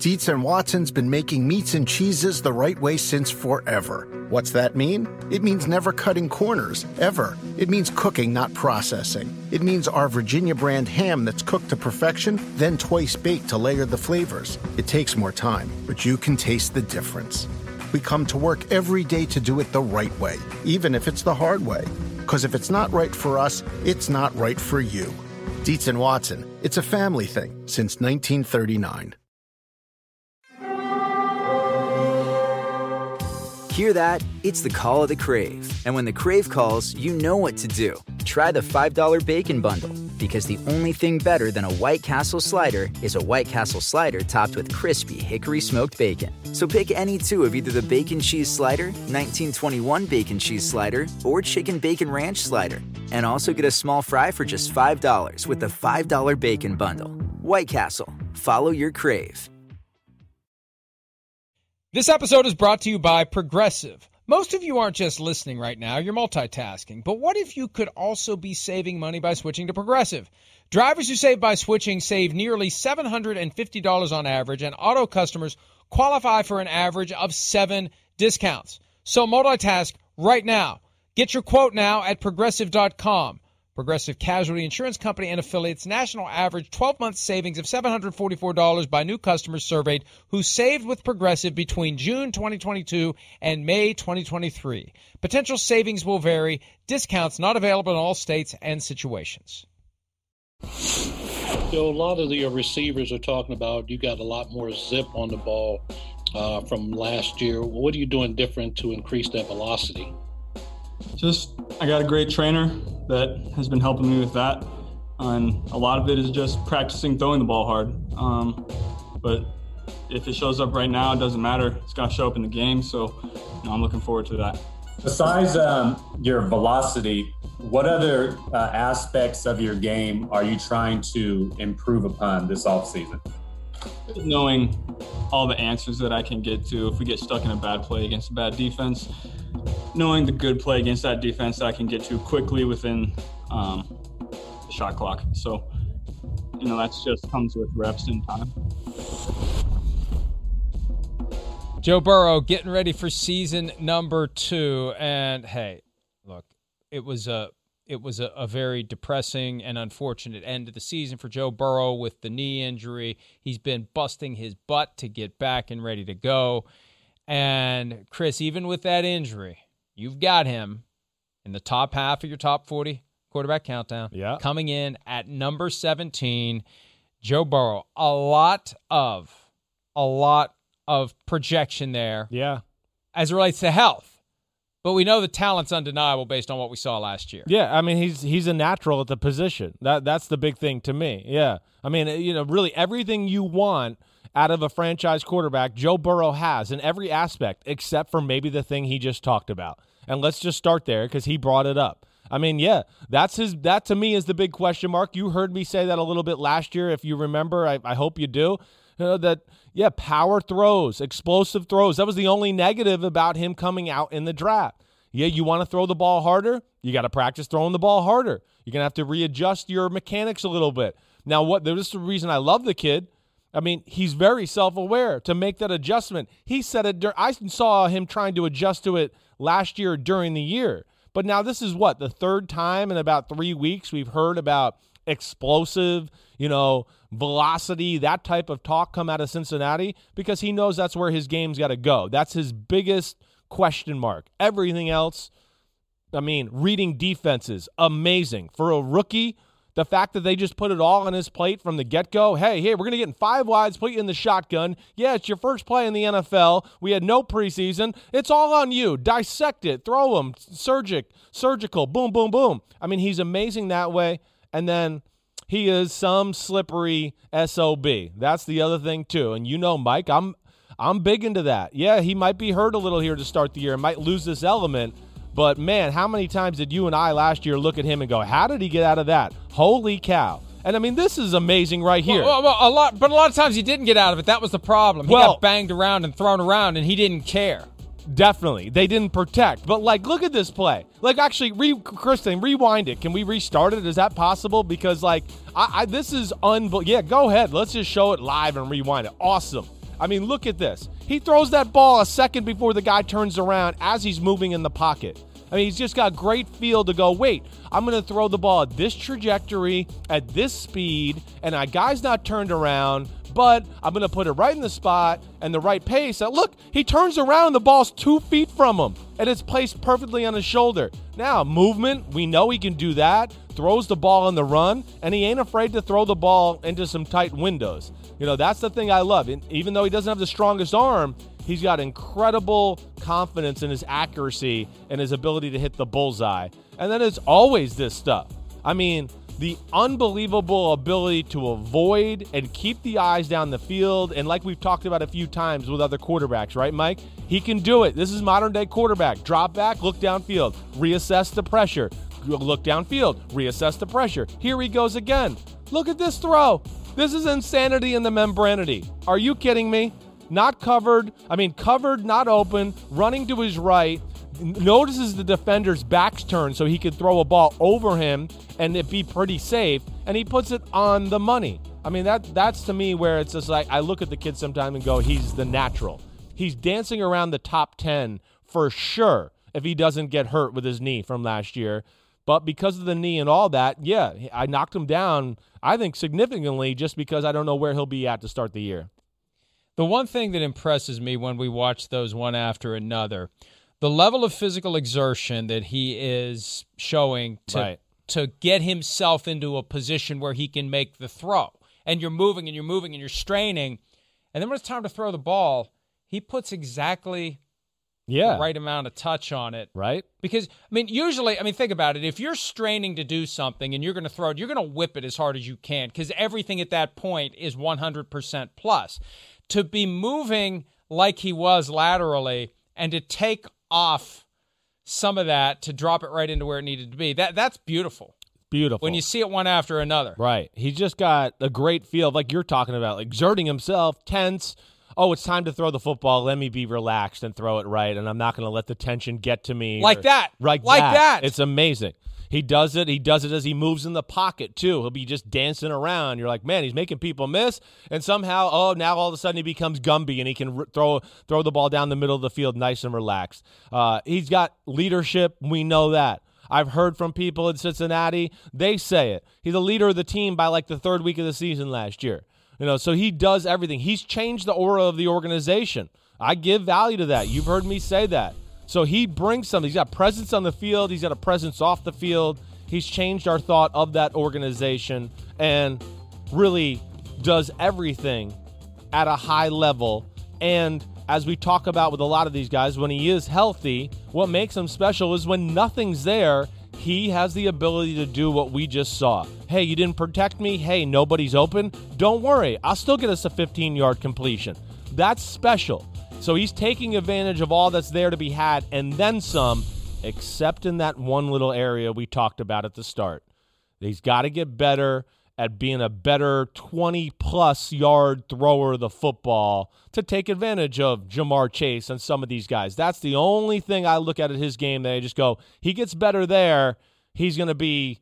Dietz and Watson's been making meats and cheeses the right way since forever. What's that mean? It means never cutting corners, ever. It means cooking, not processing. It means our Virginia brand ham that's cooked to perfection, then twice baked to layer the flavors. It takes more time, but you can taste the difference. We come to work every day to do it the right way, even if it's the hard way. Because if it's not right for us, it's not right for you. Dietz and Watson, it's a family thing since 1939. Hear that? It's the call of the Crave. And when the Crave calls, you know what to do. Try the $5 Bacon Bundle. Because the only thing better than a White Castle slider is a White Castle slider topped with crispy hickory smoked bacon. So pick any two of either the Bacon Cheese Slider, 1921 Bacon Cheese Slider, or Chicken Bacon Ranch Slider. And also get a small fry for just $5 with the $5 Bacon Bundle. White Castle. Follow your Crave. This episode is brought to you by Progressive. Most of you aren't just listening right now, you're multitasking. But what if you could also be saving money by switching to Progressive? Drivers who save by switching save nearly $750 on average, and auto customers qualify for an average of 7 discounts. So multitask right now. Get your quote now at Progressive.com. Progressive Casualty Insurance Company and affiliates national average 12-month savings of $744 by new customers surveyed who saved with Progressive between June 2022 and May 2023. Potential savings will vary. Discounts not available in all states and situations. So a lot of your receivers are talking about you got a lot more zip on the ball from last year. What are you doing different to increase that velocity? I got a great trainer that has been helping me with that. And a lot of it is just practicing throwing the ball hard. But if it shows up right now, it doesn't matter. It's going to show up in the game. So I'm looking forward to that. Besides your velocity, what other aspects of your game are you trying to improve upon this offseason? Knowing all the answers that I can get to if we get stuck in a bad play against a bad defense, knowing the good play against that defense that I can get to quickly within the shot clock. So, that just comes with reps and time. Joe Burrow getting ready for season number 2. And, hey, look, it was a very depressing and unfortunate end of the season for Joe Burrow with the knee injury. He's been busting his butt to get back and ready to go. And, Chris, even with that injury, you've got him in the top half of your top 40 quarterback countdown. Yeah. Coming in at number 17, Joe Burrow. A lot of projection there. Yeah. As it relates to health. But we know the talent's undeniable based on what we saw last year. Yeah, I mean, he's a natural at the position. That's the big thing to me. Yeah. I mean, really everything you want out of a franchise quarterback, Joe Burrow has in every aspect, except for maybe the thing he just talked about. And let's just start there because he brought it up. I mean, yeah, that to me is the big question mark. You heard me say that a little bit last year. If you remember, I hope you do. Power throws, explosive throws. That was the only negative about him coming out in the draft. Yeah, you want to throw the ball harder? You got to practice throwing the ball harder. You're going to have to readjust your mechanics a little bit. Now, this is the reason I love the kid. I mean, he's very self-aware to make that adjustment. He said it. I saw him trying to adjust to it last year during the year. But now this is the third time in about 3 weeks we've heard about explosive, velocity, that type of talk come out of Cincinnati because he knows that's where his game's got to go. That's his biggest question mark. Everything else, reading defenses, amazing. For a rookie, the fact that they just put it all on his plate from the get-go, hey, we're going to get in 5 wides, put you in the shotgun. Yeah, it's your first play in the NFL. We had no preseason. It's all on you. Dissect it. Throw them. Surgical. Boom, boom, boom. I mean, he's amazing that way. And then he is some slippery SOB. That's the other thing, too. And Mike, I'm big into that. Yeah, he might be hurt a little here to start the year, might lose this element. But, man, how many times did you and I last year look at him and go, how did he get out of that? Holy cow. And, this is amazing right here. Well, a lot of times he didn't get out of it. That was the problem. He got banged around and thrown around, and he didn't care. Definitely. They didn't protect. But, look at this play. Actually, Kristen, rewind it. Can we restart it? Is that possible? Because, this is unbelievable. Yeah, go ahead. Let's just show it live and rewind it. Awesome. I mean, look at this. He throws that ball a second before the guy turns around as he's moving in the pocket. I mean, he's just got great feel to go, wait, I'm going to throw the ball at this trajectory, at this speed, and a guy's not turned around, but I'm going to put it right in the spot and the right pace. And look, he turns around and the ball's 2 feet from him, and it's placed perfectly on his shoulder. Now, movement, we know he can do that, throws the ball on the run, and he ain't afraid to throw the ball into some tight windows. You know, that's the thing I love. And even though he doesn't have the strongest arm, he's got incredible confidence in his accuracy and his ability to hit the bullseye. And then it's always this stuff. I mean, the unbelievable ability to avoid and keep the eyes down the field. And like we've talked about a few times with other quarterbacks, right, Mike? He can do it. This is modern-day quarterback. Drop back, look downfield, reassess the pressure. Look downfield, reassess the pressure. Here he goes again. Look at this throw. This is insanity in the membranity. Are you kidding me? Not covered. I mean, covered, not open, running to his right. Notices the defender's back's turned so he could throw a ball over him and it be pretty safe, and he puts it on the money. I mean, that's to me where it's just like I look at the kid sometimes and go, he's the natural. He's dancing around the top 10 for sure if he doesn't get hurt with his knee from last year. But because of the knee and all that, yeah, I knocked him down, I think, significantly just because I don't know where he'll be at to start the year. The one thing that impresses me when we watch those one after another, the level of physical exertion that he is showing to get himself into a position where he can make the throw. And you're moving and you're moving and you're straining. And then when it's time to throw the ball, he puts exactly the right amount of touch on it. Right. Because, I mean, usually, think about it. If you're straining to do something and you're going to throw it, you're going to whip it as hard as you can because everything at that point is 100% plus. To be moving like he was laterally and to take off some of that to drop it right into where it needed to be, that's beautiful. Beautiful. When you see it one after another. Right. He's just got a great feel, like you're talking about, like exerting himself, tense. Oh, it's time to throw the football. Let me be relaxed and throw it right, and I'm not going to let the tension get to me. Like that. Like that. It's amazing. He does it. He does it as he moves in the pocket, too. He'll be just dancing around. You're like, man, he's making people miss, and somehow, now all of a sudden he becomes Gumby, and he can throw the ball down the middle of the field nice and relaxed. He's got leadership. We know that. I've heard from people in Cincinnati. They say it. He's the leader of the team by like the third week of the season last year. So he does everything. He's changed the aura of the organization. I give value to that. You've heard me say that. So he brings something. He's got presence on the field. He's got a presence off the field. He's changed our thought of that organization and really does everything at a high level. And as we talk about with a lot of these guys, when he is healthy, what makes him special is when nothing's there, he has the ability to do what we just saw. Hey, you didn't protect me. Hey, nobody's open. Don't worry. I'll still get us a 15-yard completion. That's special. So he's taking advantage of all that's there to be had and then some, except in that one little area we talked about at the start. He's got to get better at being a better 20-plus yard thrower of the football to take advantage of Jamar Chase and some of these guys. That's the only thing I look at his game that I just go, he gets better there, he's going to be,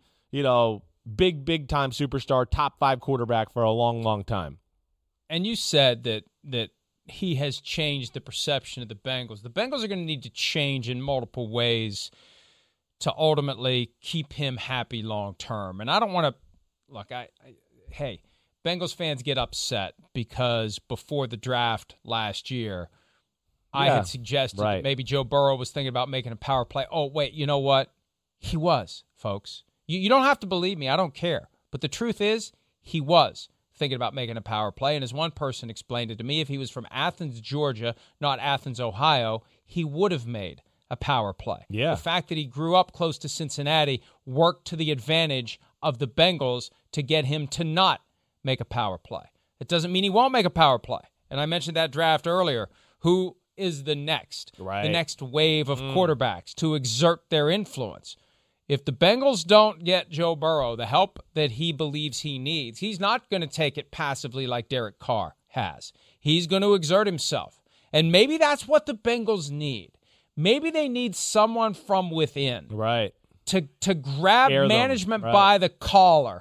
big-time superstar, top 5 quarterback for a long, long time. And you said that he has changed the perception of the Bengals. The Bengals are going to need to change in multiple ways to ultimately keep him happy long term. And I don't want to look. Hey, Bengals fans get upset because before the draft last year, I had suggested that maybe Joe Burrow was thinking about making a power play. Oh, wait, you know what? He was, folks. You don't have to believe me. I don't care. But the truth is, he was thinking about making a power play. And as one person explained it to me, if he was from Athens, Georgia, not Athens, Ohio, he would have made a power play. Yeah. The fact that he grew up close to Cincinnati worked to the advantage of the Bengals to get him to not make a power play. It doesn't mean he won't make a power play. And I mentioned that draft earlier. Who is the next wave of quarterbacks to exert their influence? If the Bengals don't get Joe Burrow the help that he believes he needs, he's not going to take it passively like Derek Carr has. He's going to exert himself. And maybe that's what the Bengals need. Maybe they need someone from within. Right. To grab management by the collar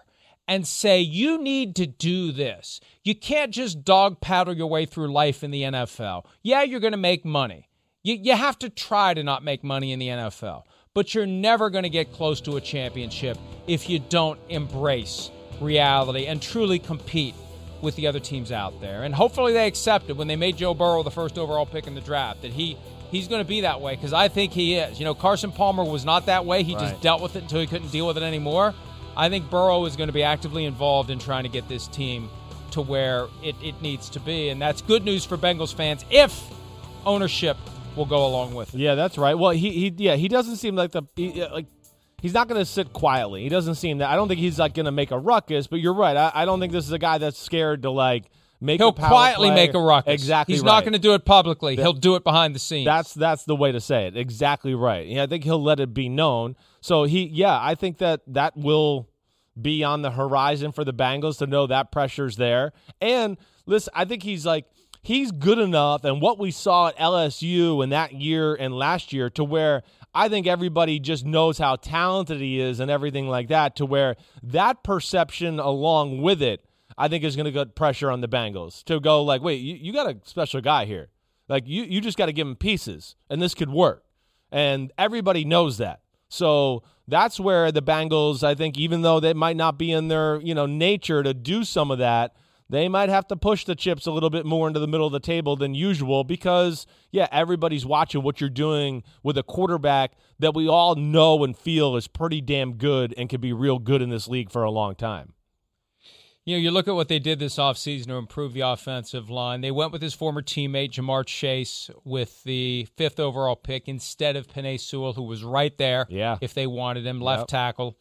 and say, you need to do this. You can't just dog paddle your way through life in the NFL. Yeah, you're going to make money. You have to try to not make money in the NFL, but you're never going to get close to a championship if you don't embrace reality and truly compete with the other teams out there. And hopefully they accepted when they made Joe Burrow the first overall pick in the draft that he's going to be that way, because I think he is. Carson Palmer was not that way. He just dealt with it until he couldn't deal with it anymore. I think Burrow is going to be actively involved in trying to get this team to where it needs to be, and that's good news for Bengals fans if ownership will go along with it. Yeah, that's right. Well, he doesn't seem like he's not going to sit quietly. He doesn't seem that. I don't think he's going to make a ruckus. But you're right. I don't think this is a guy that's scared to make. He'll a power quietly play. make a ruckus. Exactly. He's right. not going to do it publicly. He'll do it behind the scenes. That's the way to say it. Exactly right. Yeah, I think he'll let it be known. So I think that will be on the horizon for the Bengals to know that pressure's there. And listen, I think he's good enough, and what we saw at LSU in that year and last year, to where I think everybody just knows how talented he is and everything like that, to where that perception along with it, I think is going to put pressure on the Bengals to go wait, you got a special guy here. You just got to give him pieces, and this could work. And everybody knows that. So that's where the Bengals, I think, even though they might not be in their nature to do some of that, they might have to push the chips a little bit more into the middle of the table than usual because, everybody's watching what you're doing with a quarterback that we all know and feel is pretty damn good and could be real good in this league for a long time. You look at what they did this offseason to improve the offensive line. They went with his former teammate, Jamar Chase, with the 5th overall pick instead of Penei Sewell, who was right there if they wanted him, left tackle.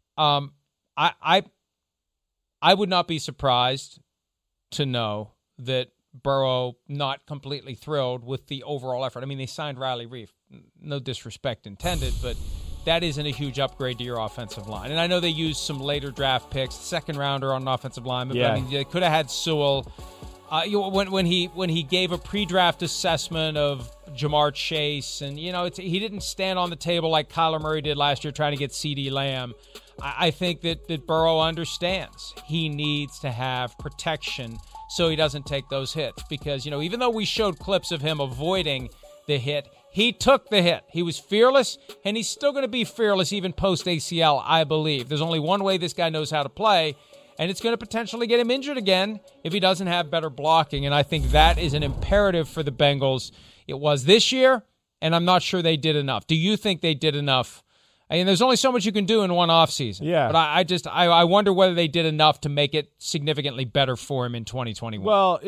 I would not be surprised to know that Burrow not completely thrilled with the overall effort. I mean, they signed Riley Reiff. No disrespect intended, but that isn't a huge upgrade to your offensive line. And I know they used some later draft picks, second rounder on an offensive lineman. But I mean, they could have had Sewell. When he gave a pre-draft assessment of Jamar Chase, and he didn't stand on the table like Kyler Murray did last year trying to get CeeDee Lamb. I think that Burrow understands he needs to have protection so he doesn't take those hits. Because, even though we showed clips of him avoiding the hit, he took the hit. He was fearless, and he's still going to be fearless even post-ACL, I believe. There's only one way this guy knows how to play, and it's going to potentially get him injured again if he doesn't have better blocking. And I think that is an imperative for the Bengals. It was this year, and I'm not sure they did enough. Do you think they did enough? I mean, there's only so much you can do in one offseason. Yeah. But I wonder whether they did enough to make it significantly better for him in 2021. Well,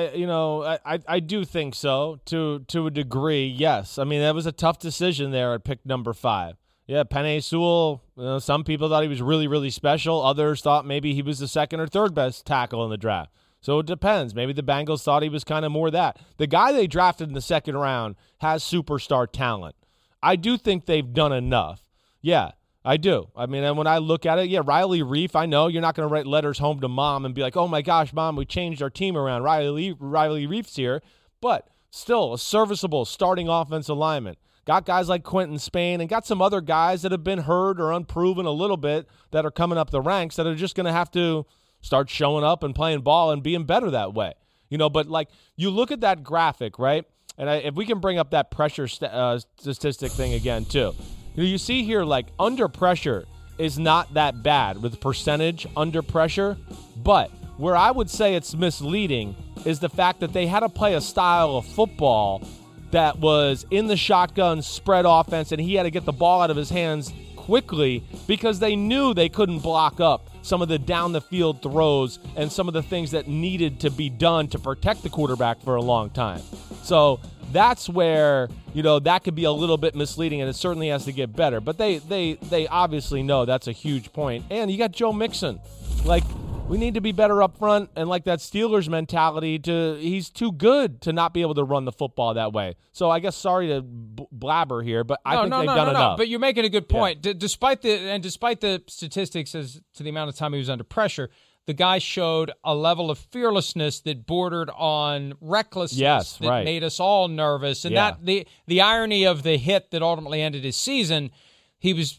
I do think so to a degree. Yes. I mean, that was a tough decision there at pick number 5. Yeah, Penei Sewell, some people thought he was really, really special. Others thought maybe he was the second or third best tackle in the draft. So it depends. Maybe the Bengals thought he was kind of more that. The guy they drafted in the second round has superstar talent. I do think they've done enough. Yeah, I do. I mean, and when I look at it, Riley Reiff, I know you're not going to write letters home to mom and be like, oh my gosh, mom, we changed our team around. Riley Reiff's here. But still, a serviceable starting offensive lineman. Got guys like Quentin Spain and got some other guys that have been hurt or unproven a little bit that are coming up the ranks that are just going to have to start showing up and playing ball and being better that way. But you look at that graphic, right? And if we can bring up that pressure statistic thing again too. You see here, under pressure is not that bad with percentage under pressure, but where I would say it's misleading is the fact that they had to play a style of football that was in the shotgun spread offense, and he had to get the ball out of his hands quickly because they knew they couldn't block up some of the down-the-field throws and some of the things that needed to be done to protect the quarterback for a long time. So that's where, that could be a little bit misleading, and it certainly has to get better. But they obviously know that's a huge point. And you got Joe Mixon. We need to be better up front, and that Steelers mentality, he's too good to not be able to run the football that way. So I guess sorry to blabber here, but I think they've done enough. But you're making a good point. Yeah. Despite the statistics as to the amount of time he was under pressure, the guy showed a level of fearlessness that bordered on recklessness that made us all nervous. And that the irony of the hit that ultimately ended his season, he was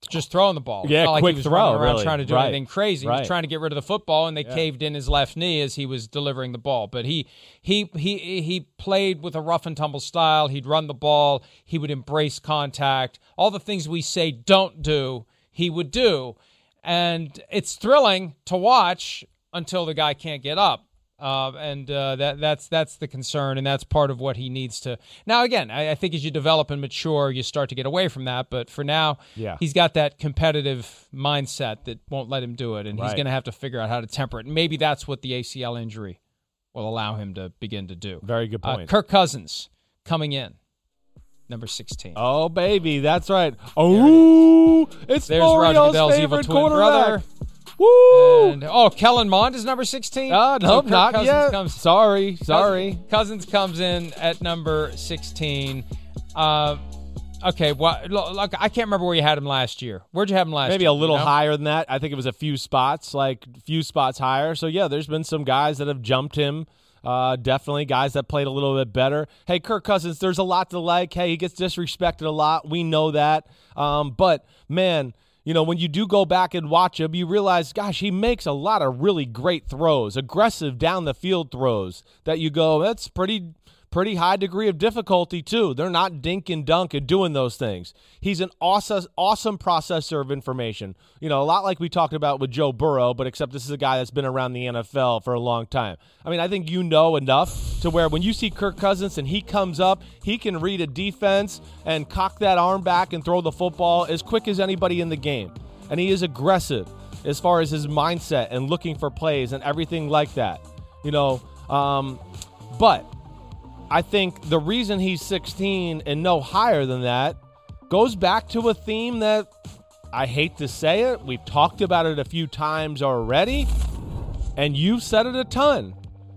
just throwing the ball. Yeah, it's not like quick he was throw, running around really. trying to do Right. anything crazy. He Right. was trying to get rid of the football, and they caved in his left knee as he was delivering the ball. But he played with a rough and tumble style. He'd run the ball. He would embrace contact. All the things we say don't do, he would do. And it's thrilling to watch until the guy can't get up. That's the concern, and that's part of what he needs to. Now, again, I think as you develop and mature, you start to get away from that. But for now, he's got that competitive mindset that won't let him do it, and he's going to have to figure out how to temper it. And maybe that's what the ACL injury will allow him to begin to do. Very good point. Kirk Cousins coming in, number 16. Oh, baby, that's right. Oh, it's There's Roger Mario's Goodell's evil favorite twin quarterback. brother. Woo! And, Kellen Mond is number 16? No, So Kirk not Cousins yet. Sorry. Cousins comes in at number 16. Okay, look, I can't remember where you had him last year. Where'd you have him last year? Maybe a little higher than that. I think it was a few spots higher. So, yeah, there's been some guys that have jumped him. Definitely guys that played a little bit better. Hey, Kirk Cousins, there's a lot to like. Hey, he gets disrespected a lot. We know that. But, man, when you do go back and watch him, you realize, gosh, he makes a lot of really great throws, aggressive down-the-field throws that you go, that's pretty high degree of difficulty, too. They're not dink and dunk and doing those things. He's an awesome processor of information. A lot like we talked about with Joe Burrow, but except this is a guy that's been around the NFL for a long time. I mean, I think enough to where when you see Kirk Cousins and he comes up, he can read a defense and cock that arm back and throw the football as quick as anybody in the game. And he is aggressive as far as his mindset and looking for plays and everything like that. But I think the reason he's 16 and no higher than that goes back to a theme that I hate to say it. We've talked about it a few times already, and you've said it a ton.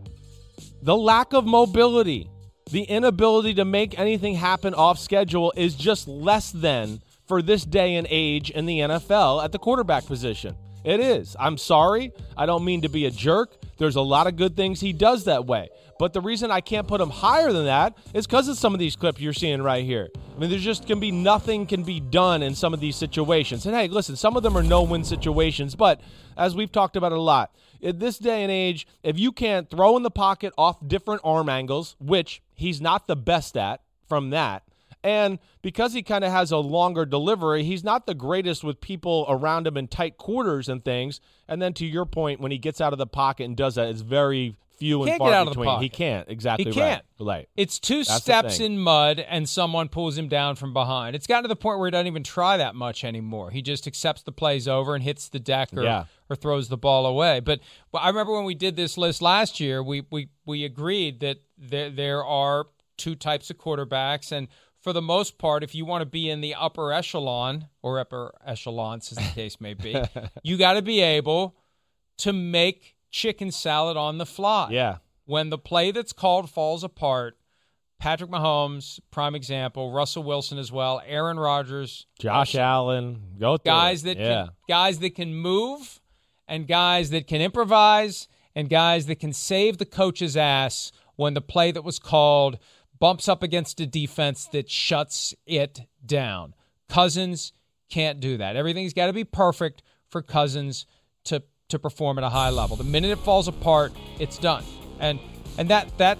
The lack of mobility, the inability to make anything happen off schedule is just less than for this day and age in the NFL at the quarterback position. It is. I'm sorry. I don't mean to be a jerk. There's a lot of good things he does that way. But the reason I can't put him higher than that is because of some of these clips you're seeing right here. I mean, there's just nothing can be done in some of these situations. And hey, listen, some of them are no-win situations, but as we've talked about a lot, in this day and age, if you can't throw in the pocket off different arm angles, which he's not the best at from that, and because he kind of has a longer delivery, he's not the greatest with people around him in tight quarters and things. And then to your point, when he gets out of the pocket and does that, it's very few and far between. He can't. Exactly. He can't. Right. It's two steps in mud and someone pulls him down from behind. It's gotten to the point where he doesn't even try that much anymore. He just accepts the plays over and hits the deck or throws the ball away. But I remember when we did this list last year, we agreed that there are two types of quarterbacks, and for the most part, if you want to be in the upper echelon, or upper echelons as the case may be, you got to be able to make chicken salad on the fly. Yeah. When the play that's called falls apart, Patrick Mahomes, prime example, Russell Wilson as well, Aaron Rodgers, Josh Allen, guys that can move, and guys that can improvise, and guys that can save the coach's ass when the play that was called bumps up against a defense that shuts it down. Cousins can't do that. Everything's got to be perfect for Cousins to perform at a high level. The minute it falls apart, it's done. And that's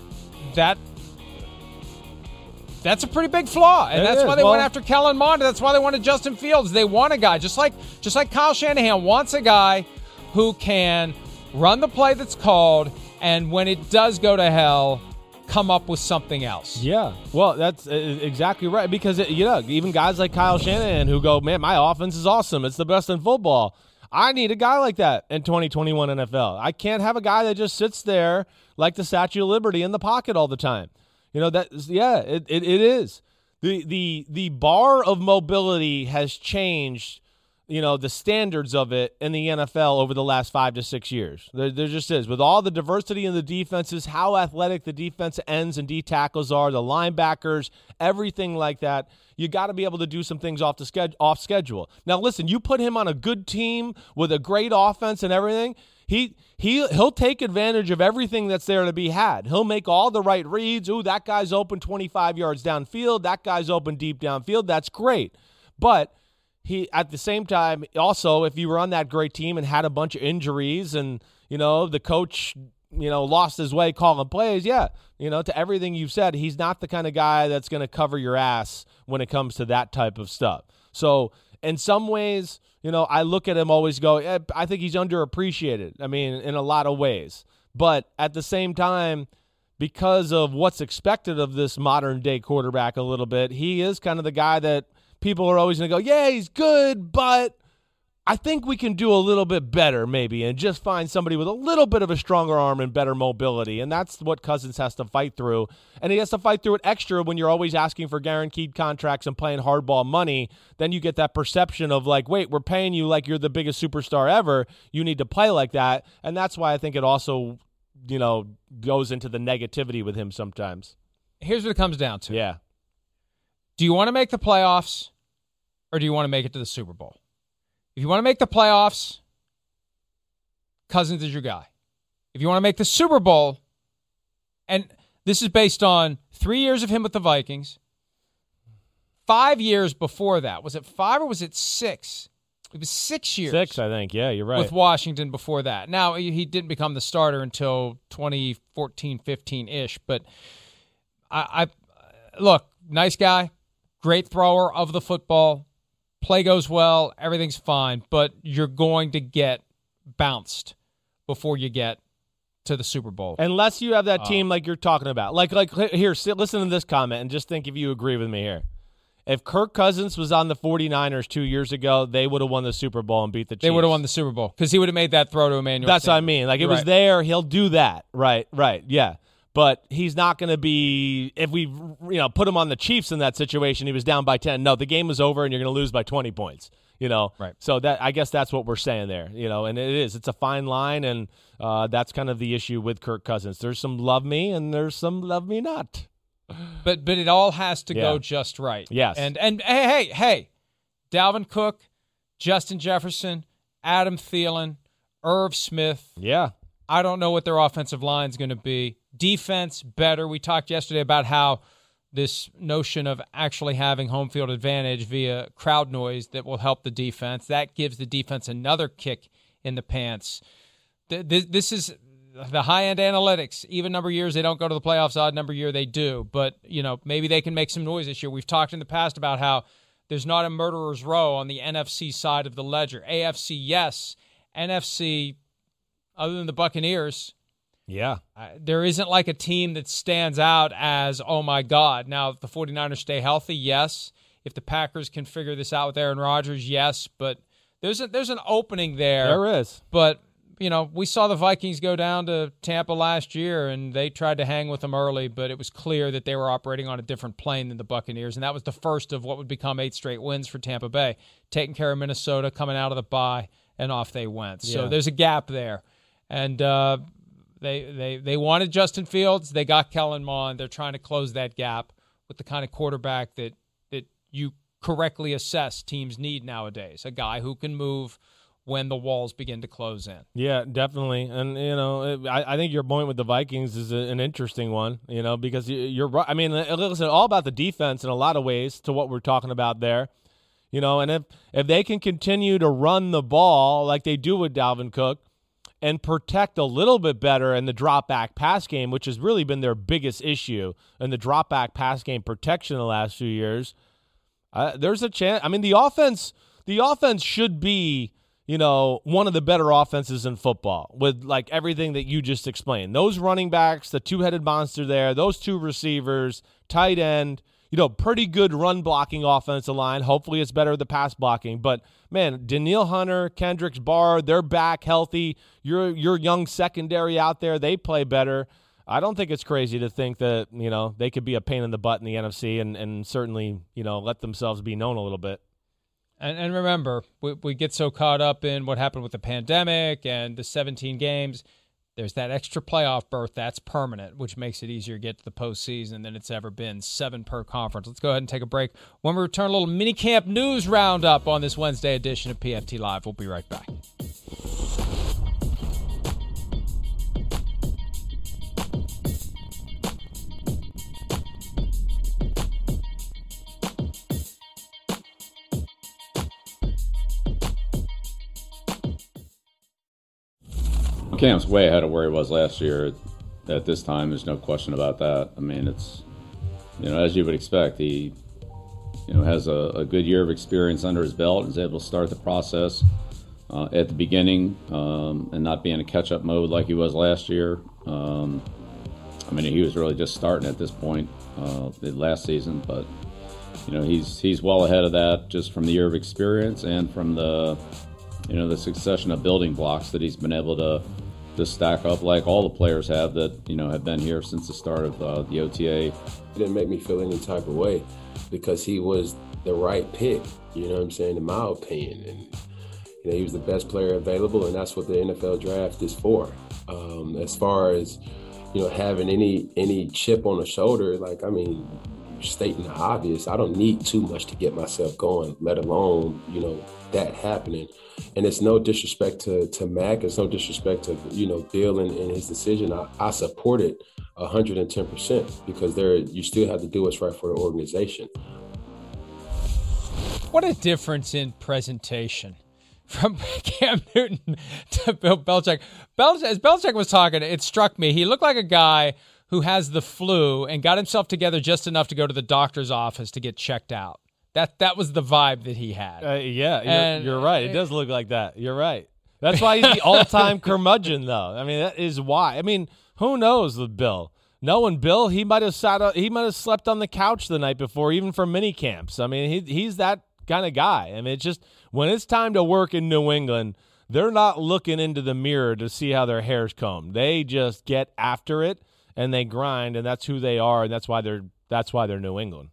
a pretty big flaw. And that's why they went after Kellen Mond. That's why they wanted Justin Fields. They want a guy, just like Kyle Shanahan wants a guy who can run the play that's called, and when it does go to hell, come up with something else. Yeah, well, that's exactly right, because even guys like Kyle Shanahan who go, man, my offense is awesome, it's the best in football. I need a guy like that in 2021 NFL. I can't have a guy that just sits there like the Statue of Liberty in the pocket all the time. It is. The bar of mobility has changed, the standards of it in the NFL over the last 5 to 6 years. There just is. With all the diversity in the defenses, how athletic the defense ends and D tackles are, the linebackers, everything like that, you got to be able to do some things off schedule. Now, listen, you put him on a good team with a great offense and everything, he'll take advantage of everything that's there to be had. He'll make all the right reads. Ooh, that guy's open 25 yards downfield. That guy's open deep downfield. That's great. But he at the same time, also, if you were on that great team and had a bunch of injuries and, the coach, lost his way calling plays, to everything you've said, he's not the kind of guy that's going to cover your ass when it comes to that type of stuff. So in some ways, I look at him always go, I think he's underappreciated. I mean, in a lot of ways. But at the same time, because of what's expected of this modern-day quarterback a little bit, he is kind of the guy that people are always going to go, yeah, he's good, but I think we can do a little bit better maybe and just find somebody with a little bit of a stronger arm and better mobility. And that's what Cousins has to fight through. And he has to fight through it extra when you're always asking for guaranteed contracts and playing hardball money. Then you get that perception of like, wait, we're paying you like you're the biggest superstar ever. You need to play like that. And that's why I think it also, goes into the negativity with him sometimes. Here's what it comes down to. Yeah. Do you want to make the playoffs or do you want to make it to the Super Bowl? If you want to make the playoffs, Cousins is your guy. If you want to make the Super Bowl, and this is based on 3 years of him with the Vikings, 5 years before that. Was it 5 or was it 6? It was 6 years. 6, I think. Yeah, you're right. With Washington before that. Now, he didn't become the starter until 2014, 15-ish. But I look, nice guy, great thrower of the football. Play goes well, everything's fine, but you're going to get bounced before you get to the Super Bowl. Unless you have that team like you're talking about. Like here, listen to this comment and just think if you agree with me here. If Kirk Cousins was on the 49ers 2 years ago, they would have won the Super Bowl and beat the Chiefs. They would have won the Super Bowl because he would have made that throw to Emmanuel That's Sanders. what I mean. Like, it was there. He'll do that. Right, yeah. But he's not going to be – if we put him on the Chiefs in that situation, he was down by 10. No, the game was over and you're going to lose by 20 points. Right. So that I guess that's what we're saying there. And it is. It's a fine line, and that's kind of the issue with Kirk Cousins. There's some love me and there's some love me not. But it all has to go just right. Yes. And hey, Dalvin Cook, Justin Jefferson, Adam Thielen, Irv Smith. Yeah. I don't know what their offensive line is going to be. Defense, better. We talked yesterday about how this notion of actually having home field advantage via crowd noise that will help the defense. That gives the defense another kick in the pants. This is the high-end analytics. Even number years, they don't go to the playoffs. Odd number year, they do. But, maybe they can make some noise this year. We've talked in the past about how there's not a murderer's row on the NFC side of the ledger. AFC, yes. NFC, other than the Buccaneers, there isn't like a team that stands out as, oh, my God. Now, if the 49ers stay healthy, yes. If the Packers can figure this out with Aaron Rodgers, yes. But there's an opening there. There is. But, we saw the Vikings go down to Tampa last year, and they tried to hang with them early, but it was clear that they were operating on a different plane than the Buccaneers, and that was the first of what would become 8 straight wins for Tampa Bay, taking care of Minnesota, coming out of the bye, and off they went. Yeah. So there's a gap there. And they wanted Justin Fields. They got Kellen Mond. They're trying to close that gap with the kind of quarterback that you correctly assess teams need nowadays, a guy who can move when the walls begin to close in. Yeah, definitely. And, I think your point with the Vikings is an interesting one, because you're right. I mean, listen, all about the defense in a lot of ways to what we're talking about there. And if they can continue to run the ball like they do with Dalvin Cook and protect a little bit better in the drop-back pass game, which has really been their biggest issue in the drop-back pass game protection the last few years, there's a chance. I mean, the offense should be one of the better offenses in football with like everything that you just explained. Those running backs, the two-headed monster there, those two receivers, tight end, pretty good run blocking offensive line. Hopefully it's better the pass blocking. But man, Danielle Hunter, Kendricks Barr, they're back healthy. Your young secondary out there, they play better. I don't think it's crazy to think that, they could be a pain in the butt in the NFC and certainly, let themselves be known a little bit. And remember, we get so caught up in what happened with the pandemic and the 17 games. There's that extra playoff berth that's permanent, which makes it easier to get to the postseason than it's ever been. 7 per conference. Let's go ahead and take a break. When we return, a little minicamp news roundup on this Wednesday edition of PFT Live. We'll be right back. Cam's way ahead of where he was last year at this time. There's no question about that. I mean, it's, as you would expect, he, has a good year of experience under his belt and is able to start the process at the beginning and not be in a catch-up mode like he was last year. He was really just starting at this point last season, but he's well ahead of that just from the year of experience and from the the succession of building blocks that he's been able to stack up, like all the players have that have been here since the start of the OTA. It didn't make me feel any type of way because he was the right pick. You know what I'm saying? In my opinion, and he was the best player available, and that's what the NFL draft is for. As far as having any chip on the shoulder, stating the obvious, I don't need too much to get myself going, let alone, that happening. And it's no disrespect to Mac. It's no disrespect to, Bill and his decision. I support it 110% because you still have to do what's right for the organization. What a difference in presentation from Cam Newton to Bill Belichick. As Belichick was talking, it struck me. He looked like a guy who has the flu and got himself together just enough to go to the doctor's office to get checked out. That was the vibe that he had. You're right. It does look like that. You're right. That's why he's the all-time curmudgeon, though. That is why. Who knows with Bill? Knowing Bill, he might have slept on the couch the night before, even for mini camps. He's that kind of guy. It's just when it's time to work in New England, they're not looking into the mirror to see how their hair's combed. They just get after it and they grind, and that's who they are, and that's why they're New England.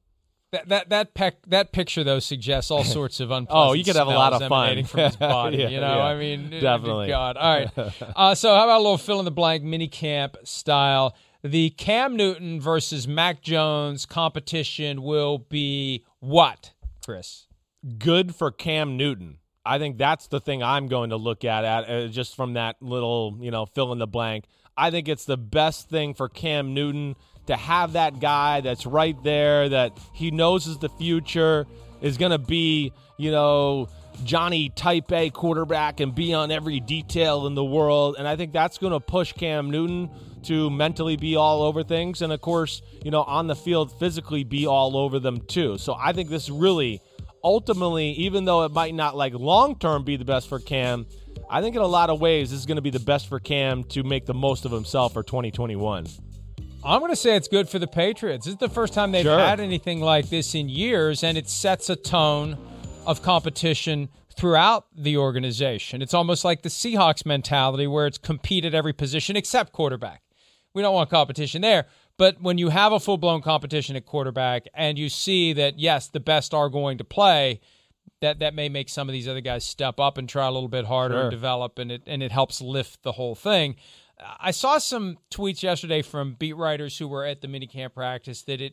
That picture though suggests all sorts of unpleasant you could have a lot of fun from his body. Definitely. God. All right. So how about a little fill in the blank mini camp style? The Cam Newton versus Mac Jones competition will be what, Chris? Good for Cam Newton. I think that's the thing I'm going to look at just from that little fill in the blank. I think it's the best thing for Cam Newton to have that guy that's right there that he knows is the future, is going to be, Johnny type A quarterback and be on every detail in the world. And I think that's going to push Cam Newton to mentally be all over things. And, of course, on the field, physically be all over them too. So I think this really, ultimately, even though it might not long-term be the best for Cam, I think in a lot of ways this is going to be the best for Cam to make the most of himself for 2021. I'm going to say it's good for the Patriots. This is the first time they've had anything like this in years, and it sets a tone of competition throughout the organization. It's almost like the Seahawks mentality where it's compete at every position except quarterback. We don't want competition there. But when you have a full-blown competition at quarterback and you see that, yes, the best are going to play, that may make some of these other guys step up and try a little bit harder and develop, and it helps lift the whole thing. I saw some tweets yesterday from beat writers who were at the minicamp practice that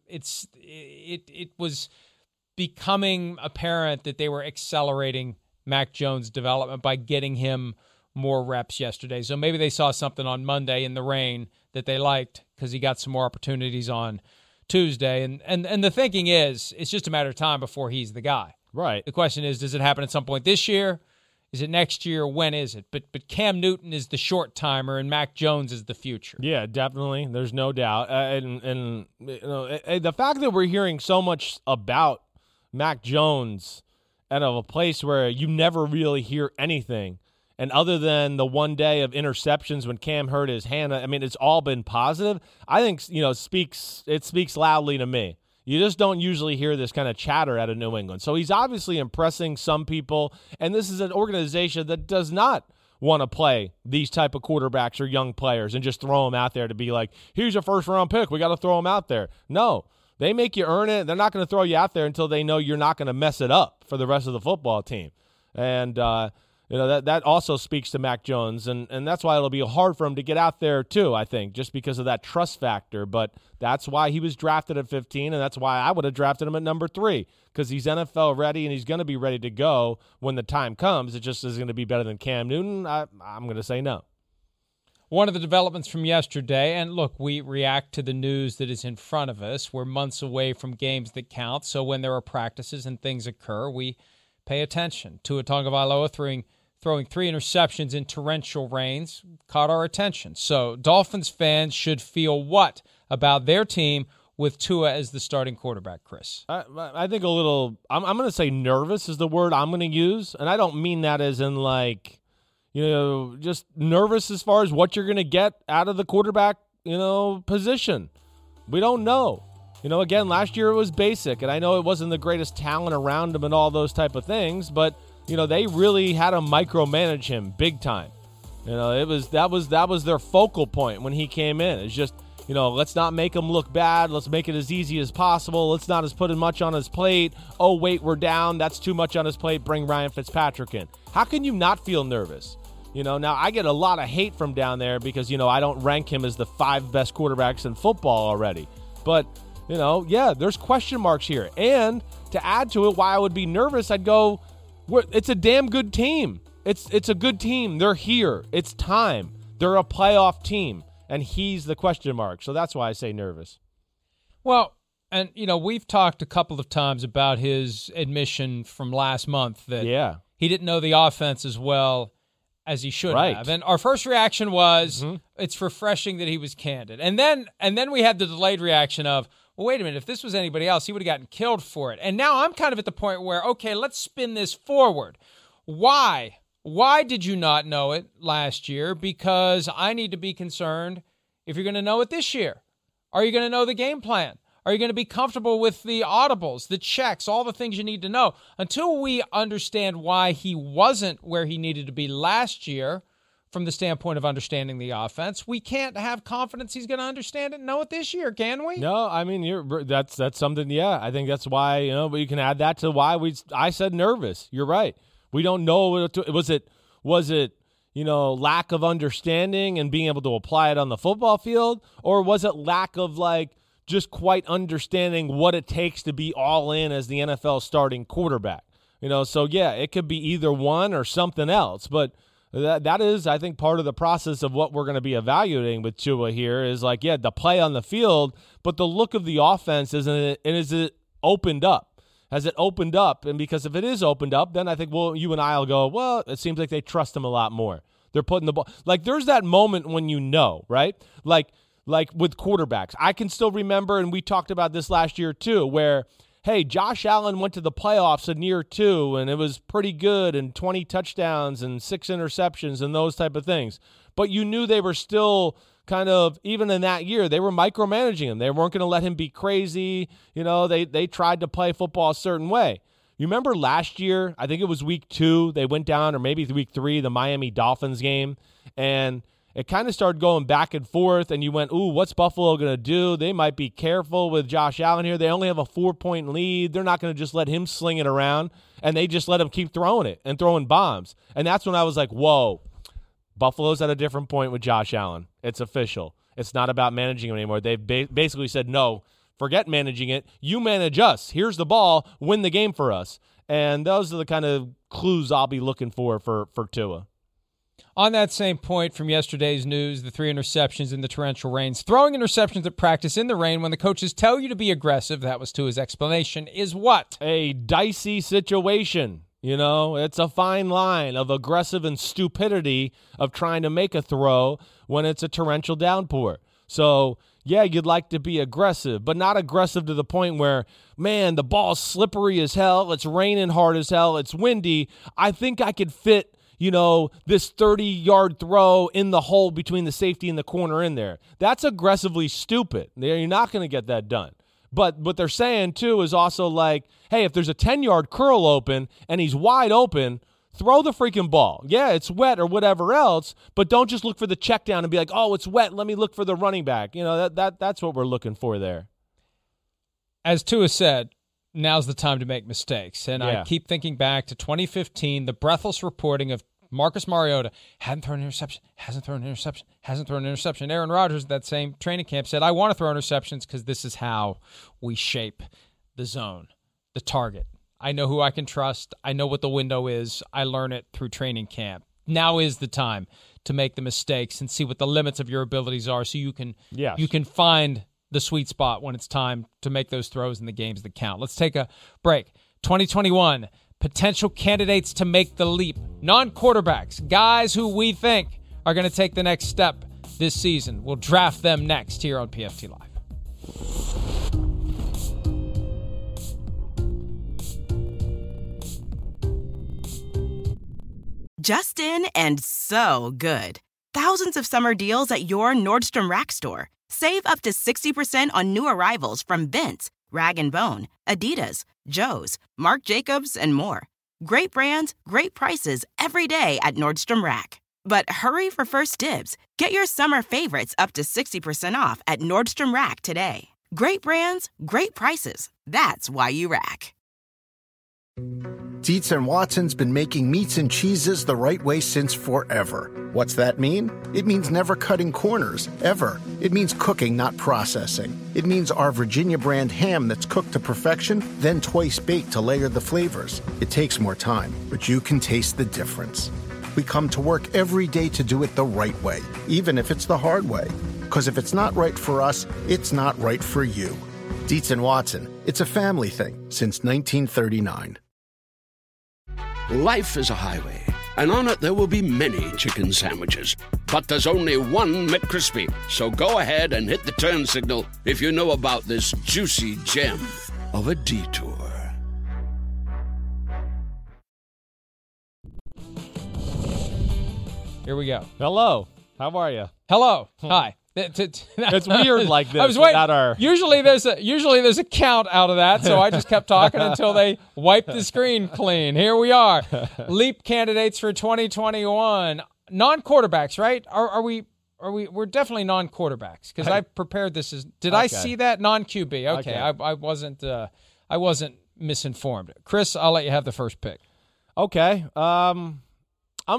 it was becoming apparent that they were accelerating Mac Jones' development by getting him more reps yesterday. So maybe they saw something on Monday in the rain that they liked because he got some more opportunities on Tuesday. And the thinking is it's just a matter of time before he's the guy. Right. The question is, does it happen at some point this year? Is it next year? When is it? But Cam Newton is the short timer, and Mac Jones is the future. Yeah, definitely. There's no doubt. And the fact that we're hearing so much about Mac Jones out of a place where you never really hear anything, and other than the one day of interceptions when Cam hurt his hand, it's all been positive. I think it speaks loudly to me. You just don't usually hear this kind of chatter out of New England. So he's obviously impressing some people, and this is an organization that does not want to play these type of quarterbacks or young players and just throw them out there to be like, here's a first-round pick, we got to throw them out there. No, they make you earn it. They're not going to throw you out there until they know you're not going to mess it up for the rest of the football team. And that also speaks to Mac Jones, and that's why it'll be hard for him to get out there too, I think, just because of that trust factor. But that's why he was drafted at 15, and that's why I would have drafted him at number 3, because he's NFL ready and he's going to be ready to go when the time comes. It just is going to be better than Cam Newton. I'm going to say no. One of the developments from yesterday, and look, we react to the news that is in front of us. We're months away from games that count, so when there are practices and things occur, we pay attention. Tua Tagovailoa throwing throwing 3 interceptions in torrential rains caught our attention. So Dolphins fans should feel what about their team with Tua as the starting quarterback, Chris? I think a little, I'm going to say nervous is the word I'm going to use. And I don't mean that as in like, just nervous as far as what you're going to get out of the quarterback, position. We don't know. Again, last year it was basic, and I know it wasn't the greatest talent around him and all those type of things, but, they really had to micromanage him big time. That was their focal point when he came in. It's just, let's not make him look bad. Let's make it as easy as possible. Let's not put as much on his plate. Oh, wait, we're down. That's too much on his plate. Bring Ryan Fitzpatrick in. How can you not feel nervous? Now I get a lot of hate from down there because, I don't rank him as the 5 best quarterbacks in football already. But, there's question marks here. And to add to it, why I would be nervous, I'd go, it's a damn good team. It's a good team. They're here. It's time. They're a playoff team. And he's the question mark. So that's why I say nervous. Well, and, we've talked a couple of times about his admission from last month that he didn't know the offense as well as he should have. And our first reaction was, it's refreshing that he was candid. And then we had the delayed reaction of, well, wait a minute, if this was anybody else, he would have gotten killed for it. And now I'm kind of at the point where, okay, let's spin this forward. Why? Why did you not know it last year? Because I need to be concerned if you're going to know it this year. Are you going to know the game plan? Are you going to be comfortable with the audibles, the checks, all the things you need to know? Until we understand why he wasn't where he needed to be last year from the standpoint of understanding the offense, we can't have confidence he's going to understand it and know it this year, can we? No, I mean, that's something, I think that's why, but you can add that to why I said nervous. You're right. We don't know. Was it lack of understanding and being able to apply it on the football field? Or was it lack of just quite understanding what it takes to be all in as the NFL starting quarterback? So it could be either one or something else. But that is, I think, part of the process of what we're going to be evaluating with Tua here is the play on the field, but the look of the offense is it opened up? Has it opened up? And because if it is opened up, then I think you and I will go, well, it seems like they trust him a lot more. They're putting the ball. There's that moment when right? Like with quarterbacks. I can still remember, and we talked about this last year too, where, hey, Josh Allen went to the playoffs in year 2, and it was pretty good, and 20 touchdowns and 6 interceptions and those type of things. But you knew they were still kind of, even in that year, they were micromanaging him. They weren't going to let him be crazy. They tried to play football a certain way. You remember last year, I think it was week 2, they went down, or maybe week 3, the Miami Dolphins game, and it kind of started going back and forth, and you went, ooh, what's Buffalo going to do? They might be careful with Josh Allen here. They only have a 4-point lead. They're not going to just let him sling it around, and they just let him keep throwing it and throwing bombs. And that's when I was like, whoa, Buffalo's at a different point with Josh Allen. It's official. It's not about managing him anymore. They've basically said, no, forget managing it. You manage us. Here's the ball. Win the game for us. And those are the kind of clues I'll be looking for Tua. On that same point from yesterday's news, the 3 interceptions in the torrential rains, throwing interceptions at practice in the rain when the coaches tell you to be aggressive, that was Tua's explanation, is what? A dicey situation. It's a fine line of aggressive and stupidity of trying to make a throw when it's a torrential downpour. So, you'd like to be aggressive, but not aggressive to the point where, man, the ball's slippery as hell, it's raining hard as hell, it's windy. I think I could fit, this 30-yard throw in the hole between the safety and the corner in there. That's aggressively stupid. You're not going to get that done. But what they're saying, too, is also hey, if there's a 10-yard curl open and he's wide open, throw the freaking ball. Yeah, it's wet or whatever else, but don't just look for the check down and be like, oh, it's wet, let me look for the running back. That's what we're looking for there. As Tua said, now's the time to make mistakes. And I keep thinking back to 2015, the breathless reporting of Marcus Mariota hasn't thrown an interception. Aaron Rodgers at that same training camp said, I want to throw interceptions because this is how we shape the zone, the target. I know who I can trust. I know what the window is. I learn it through training camp. Now is the time to make the mistakes and see what the limits of your abilities are so you can find the sweet spot when it's time to make those throws in the games that count. Let's take a break. 2021, potential candidates to make the leap, non-quarterbacks, guys who we think are going to take the next step this season. We'll draft them next here on PFT Live. Just-in and so good. Thousands of summer deals at your Nordstrom Rack store. Save up to 60% on new arrivals from Vince, Rag & Bone, Adidas, Joe's, Marc Jacobs, and more. Great brands, great prices every day at Nordstrom Rack. But hurry for first dibs. Get your summer favorites up to 60% off at Nordstrom Rack today. Great brands, great prices. That's why you rack. Dietz & Watson's been making meats and cheeses the right way since forever. What's that mean? It means never cutting corners, ever. It means cooking, not processing. It means our Virginia brand ham that's cooked to perfection, then twice baked to layer the flavors. It takes more time, but you can taste the difference. We come to work every day to do it the right way, even if it's the hard way. Because if it's not right for us, it's not right for you. Dietz & Watson, it's a family thing since 1939. Life is a highway, and on it there will be many chicken sandwiches. But there's only one McCrispy. So go ahead and hit the turn signal if you know about this juicy gem of a detour. Here we go. Hello. How are you? Hello. Hi. It's weird like this. I was waiting. Usually there's a count out of that, so I just kept talking until they wiped the screen clean. Here we are. Leap candidates for 2021. Non-quarterbacks, right? We're definitely non-quarterbacks because I prepared this as. Did I see that non-QB? Okay. I wasn't misinformed. Chris, I'll let you have the first pick. Okay. I'm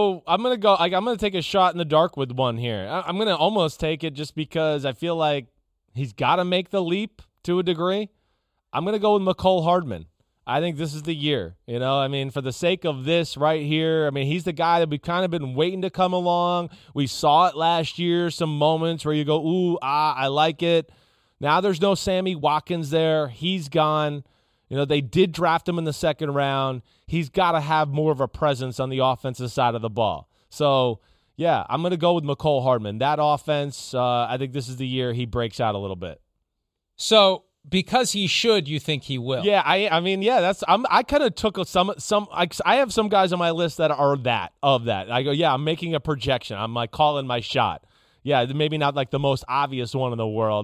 gonna take a shot in the dark with one here. I'm gonna almost take it just because I feel like he's got to make the leap to a degree. I'm gonna go with Mecole Hardman. I think this is the year. I mean, for the sake of this right here, I mean, he's the guy that we've kind of been waiting to come along. We saw it last year, some moments where you go, ooh, I like it. Now there's no Sammy Watkins there. He's gone. They did draft him in the second round. He's got to have more of a presence on the offensive side of the ball. So, yeah, I'm going to go with Mecole Hardman. That offense, I think this is the year he breaks out a little bit. So, because he should, you think he will? Yeah, I mean, yeah, I kind of took some. I have some guys on my list that are of that. I go, yeah, I'm making a projection. I'm like calling my shot. Yeah, maybe not like the most obvious one in the world.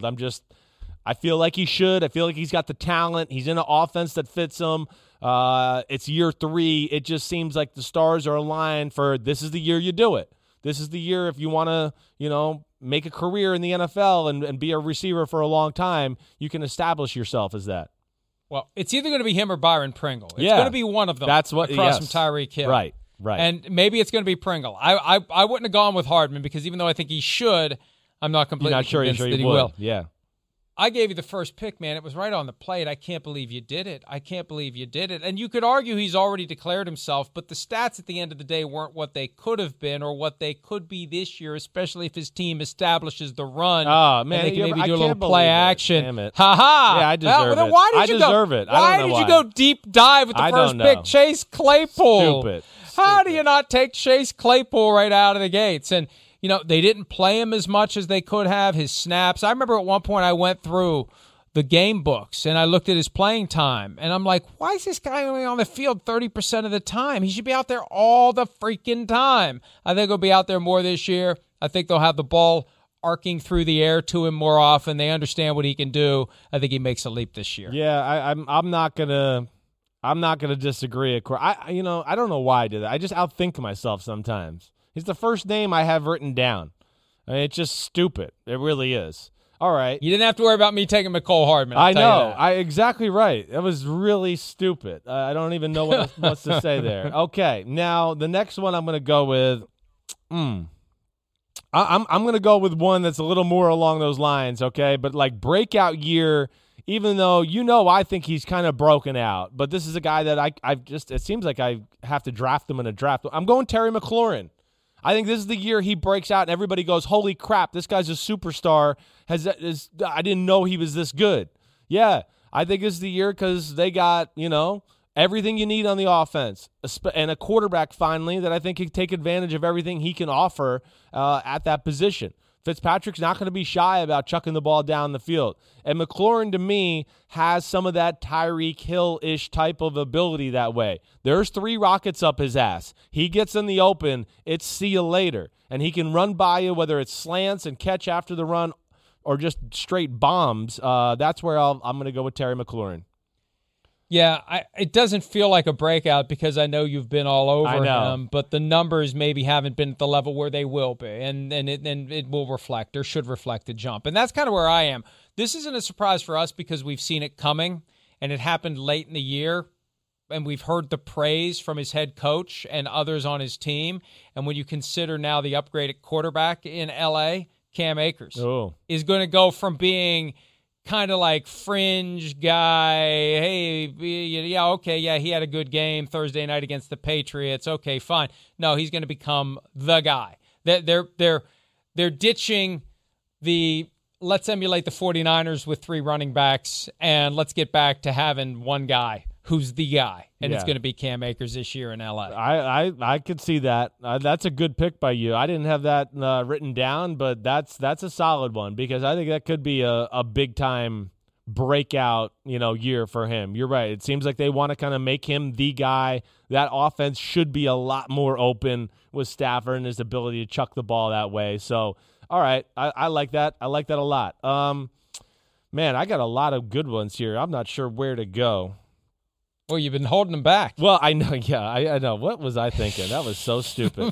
I feel like he should. I feel like he's got the talent. He's in an offense that fits him. It's year 3. It just seems like the stars are aligned for this is the year you do it. This is the year if you want to, make a career in the NFL and be a receiver for a long time, you can establish yourself as that. Well, it's either going to be him or Byron Pringle. It's going to be one of them. That's what across from Tyreek Hill. Right. And maybe it's going to be Pringle. I wouldn't have gone with Hardman because even though I think he should, I'm not completely convinced that he will. Yeah. I gave you the first pick, man. It was right on the plate. I can't believe you did it. And you could argue he's already declared himself, but the stats at the end of the day weren't what they could have been or what they could be this year, especially if his team establishes the run. Oh, man. And they can maybe do a little play action. Damn it. Ha-ha. Yeah, I deserve it. Why did I deserve it. Why did you go deep dive with the first pick? Chase Claypool. Stupid. How do you not take Chase Claypool right out of the gates? And they didn't play him as much as they could have, his snaps. I remember at one point I went through the game books and I looked at his playing time, and I'm like, why is this guy only on the field 30% of the time? He should be out there all the freaking time. I think he'll be out there more this year. I think they'll have the ball arcing through the air to him more often. They understand what he can do. I think he makes a leap this year. Yeah, I'm not gonna disagree. I don't know why I did that. I just outthink myself sometimes. He's the first name I have written down. I mean, it's just stupid. It really is. All right. You didn't have to worry about me taking Mecole Hardman. I know. Exactly right. That was really stupid. I don't even know what else to say there. Okay. Now, the next one I'm going to go with, I'm going to go with one that's a little more along those lines, okay? But like breakout year, even though I think he's kind of broken out. But this is a guy that it seems like I have to draft him in a draft. I'm going Terry McLaurin. I think this is the year he breaks out and everybody goes, holy crap, this guy's a superstar. I didn't know he was this good. Yeah, I think this is the year because they got, everything you need on the offense, and a quarterback finally that I think can take advantage of everything he can offer at that position. Fitzpatrick's not going to be shy about chucking the ball down the field. And McLaurin, to me, has some of that Tyreek Hill-ish type of ability that way. There's 3 rockets up his ass. He gets in the open, it's see you later. And he can run by you, whether it's slants and catch after the run or just straight bombs. That's where I'm going to go with Terry McLaurin. Yeah, it doesn't feel like a breakout because I know you've been all over him, but the numbers maybe haven't been at the level where they will be, and it will reflect or should reflect a jump. And that's kind of where I am. This isn't a surprise for us because we've seen it coming, and it happened late in the year, and we've heard the praise from his head coach and others on his team. And when you consider now the upgraded quarterback in L.A., Cam Akers, is going to go from being kind of like fringe guy, hey, yeah, okay, yeah, he had a good game Thursday night against the Patriots. Okay, fine. No, he's going to become the guy. They're ditching the let's emulate the 49ers with 3 running backs and let's get back to having one guy who's the guy, and it's going to be Cam Akers this year in L.A. I could see that. That's a good pick by you. I didn't have that written down, but that's a solid one because I think that could be a big-time breakout year for him. You're right. It seems like they want to kind of make him the guy. That offense should be a lot more open with Stafford and his ability to chuck the ball that way. So, all right, I like that. I like that a lot. Man, I got a lot of good ones here. I'm not sure where to go. Well, you've been holding them back. Well, I know. Yeah, I know. What was I thinking? That was so stupid.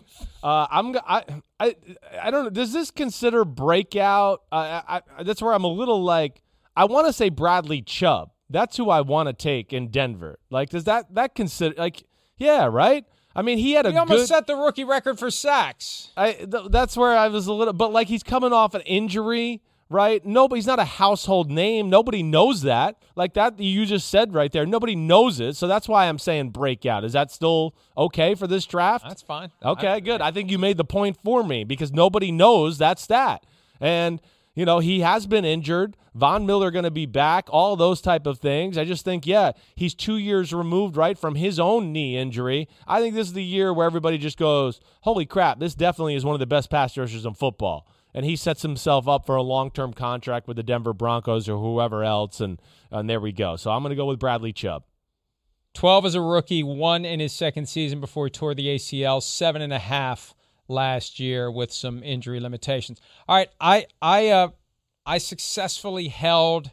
I don't know. Does this consider breakout? That's where I'm a little like. I want to say Bradley Chubb. That's who I want to take in Denver. Like, does that consider? Like, yeah, right. I mean, he almost set the rookie record for sacks. That's where I was a little. But like, he's coming off an injury. Right? Nobody's not a household name. Nobody knows that. Like that you just said right there. Nobody knows it. So that's why I'm saying breakout. Is that still okay for this draft? That's fine. Okay, good. I think you made the point for me because nobody knows that stat. And, he has been injured. Von Miller going to be back, all those type of things. I just think, he's 2 years removed, right, from his own knee injury. I think this is the year where everybody just goes, holy crap, this definitely is one of the best pass rushers in football. And he sets himself up for a long-term contract with the Denver Broncos or whoever else, and there we go. So I'm going to go with Bradley Chubb. 12 as a rookie, 1 in his second season before he tore the ACL, 7.5 last year with some injury limitations. All right, I successfully held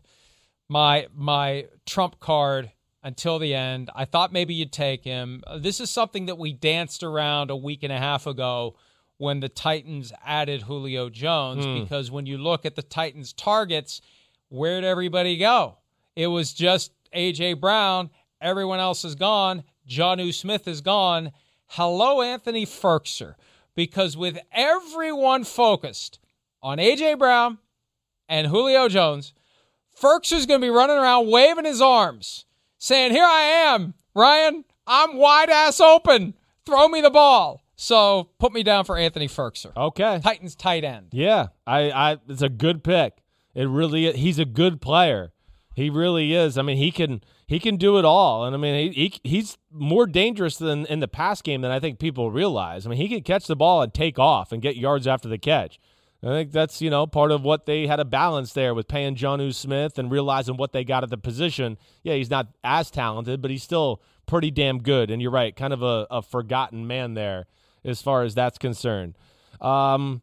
my trump card until the end. I thought maybe you'd take him. This is something that we danced around a week and a half ago when the Titans added Julio Jones, because when you look at the Titans' targets, where'd everybody go? It was just A.J. Brown. Everyone else is gone. Jonnu Smith is gone. Hello, Anthony Firkser. Because with everyone focused on A.J. Brown and Julio Jones, Firkser's going to be running around waving his arms, saying, here I am, Ryan. I'm wide-ass open. Throw me the ball. So put me down for Anthony Firkser. Okay. Titans tight end. Yeah, it's a good pick. It really is. He's a good player. He really is. I mean, he can do it all. And I mean, he's more dangerous than in the pass game than I think people realize. I mean, he can catch the ball and take off and get yards after the catch. I think that's, part of what they had a balance there with paying Jonnu Smith and realizing what they got at the position. Yeah, he's not as talented, but he's still pretty damn good. And you're right, kind of a forgotten man there as far as that's concerned. All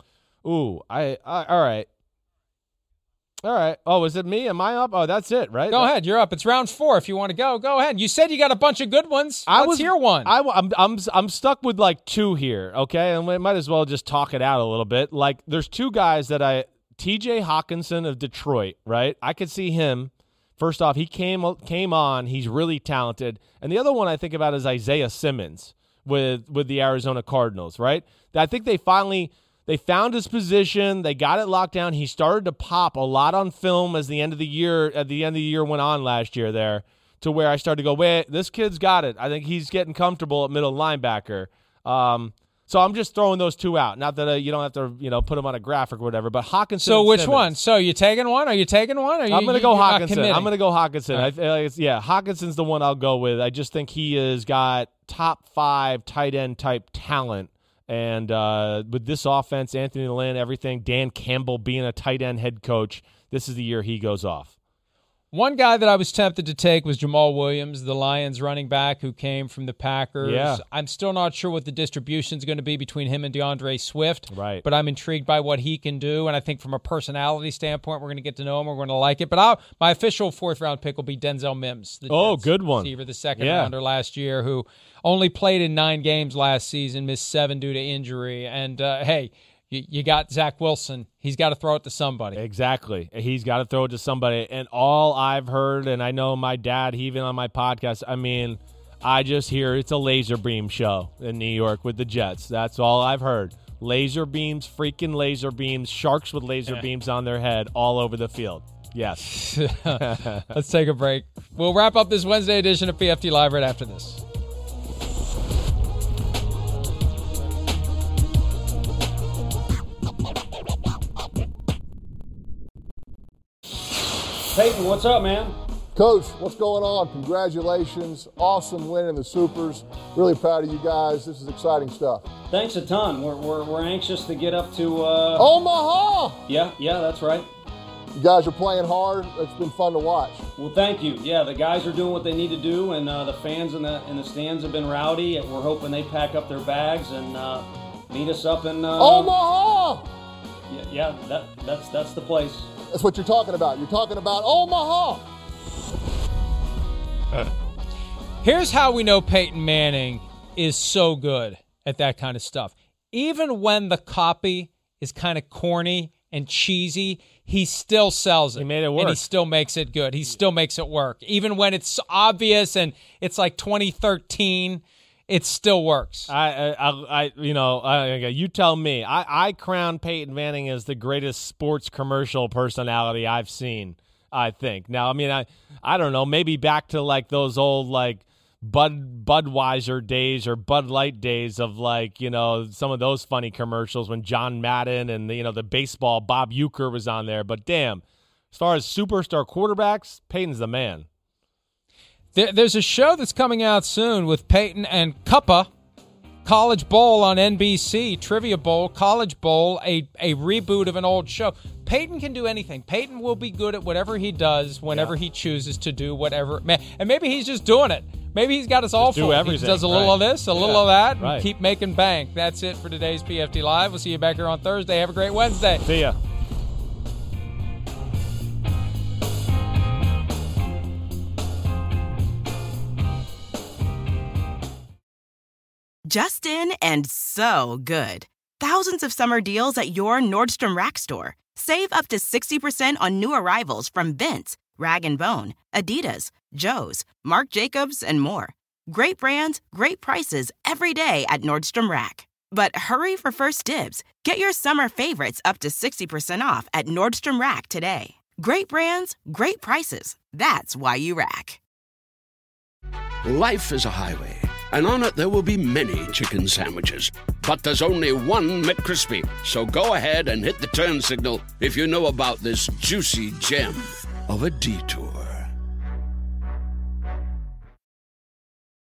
right. Oh, is it me? Am I up? Oh, that's it, right? Go ahead. You're up. It's round 4. If you want to go, go ahead. You said you got a bunch of good ones. Let's hear one. I'm stuck with like 2 here, okay? And we might as well just talk it out a little bit. Like, there's 2 guys that T.J. Hawkinson of Detroit, right? I could see him. First off, he came on. He's really talented. And the other one I think about is Isaiah Simmons with the Arizona Cardinals, right? I think they found his position. They got it locked down. He started to pop a lot on film as the end of the year went on last year there, to where I started to go, wait, this kid's got it. I think he's getting comfortable at middle linebacker. So So I'm just throwing those two out. Not that you don't have to, put them on a graphic or whatever. But Hockenson. So which Simmons. one? So you taking one? Are you taking one? Or I'm going to go Hockenson. I'm going to go Hockenson. Right. Hawkinson's the one I'll go with. I just think he has got top 5 tight end type talent. And with this offense, Anthony Lynn, everything, Dan Campbell being a tight end head coach, this is the year he goes off. One guy that I was tempted to take was Jamal Williams, the Lions running back who came from the Packers. Yeah. I'm still not sure what the distribution is going to be between him and DeAndre Swift. Right. But I'm intrigued by what he can do, and I think from a personality standpoint, we're going to get to know him. We're going to like it. But my official 4th-round pick will be Denzel Mims. The Jets good one. Receiver, the second-rounder last year, who only played in 9 games last season, missed 7 due to injury. And, hey, you got Zach Wilson. He's got to throw it to somebody. Exactly. He's got to throw it to somebody. And all I've heard, and I know my dad, even on my podcast, I just hear it's a laser beam show in New York with the Jets. That's all I've heard. Laser beams, freaking laser beams, sharks with laser beams on their head all over the field. Yes. Let's take a break. We'll wrap up this Wednesday edition of PFT Live right after this. Peyton, what's up, man? Coach, what's going on? Congratulations. Awesome win in the Supers. Really proud of you guys. This is exciting stuff. Thanks a ton. We're anxious to get up to Omaha! Yeah, that's right. You guys are playing hard. It's been fun to watch. Well, thank you. Yeah, the guys are doing what they need to do, and the fans in the stands have been rowdy. We're hoping they pack up their bags and meet us up in Omaha! Yeah, that's the place. That's what you're talking about. You're talking about Omaha. Here's how we know Peyton Manning is so good at that kind of stuff. Even when the copy is kind of corny and cheesy, he still sells it. He made it work. And he still makes it good. He still makes it work. Even when it's obvious and it's like 2013, it still works. You tell me. I crown Peyton Manning as the greatest sports commercial personality I've seen, I think. Now, I don't know, maybe back to like those old like Budweiser days or Bud Light days of some of those funny commercials when John Madden and the baseball Bob Uecker was on there. But damn, as far as superstar quarterbacks, Peyton's the man. There's a show that's coming out soon with Peyton and Cuppa, College Bowl on NBC, Trivia Bowl, College Bowl, a reboot of an old show. Peyton can do anything. Peyton will be good at whatever he does whenever he chooses to do whatever. And maybe he's just doing it. Maybe he's got us all full. He does a little of this, a little of that, and keep making bank. That's it for today's PFT Live. We'll see you back here on Thursday. Have a great Wednesday. See ya. Justin and so good. Thousands of summer deals at your Nordstrom Rack store. Save up to 60% on new arrivals from Vince, Rag & Bone, Adidas, Joe's, Marc Jacobs, and more. Great brands, great prices every day at Nordstrom Rack. But hurry for first dibs. Get your summer favorites up to 60% off at Nordstrom Rack today. Great brands, great prices. That's why you rack. Life is a highway, and on it there will be many chicken sandwiches. But there's only one McCrispy. So go ahead and hit the turn signal if you know about this juicy gem of a detour.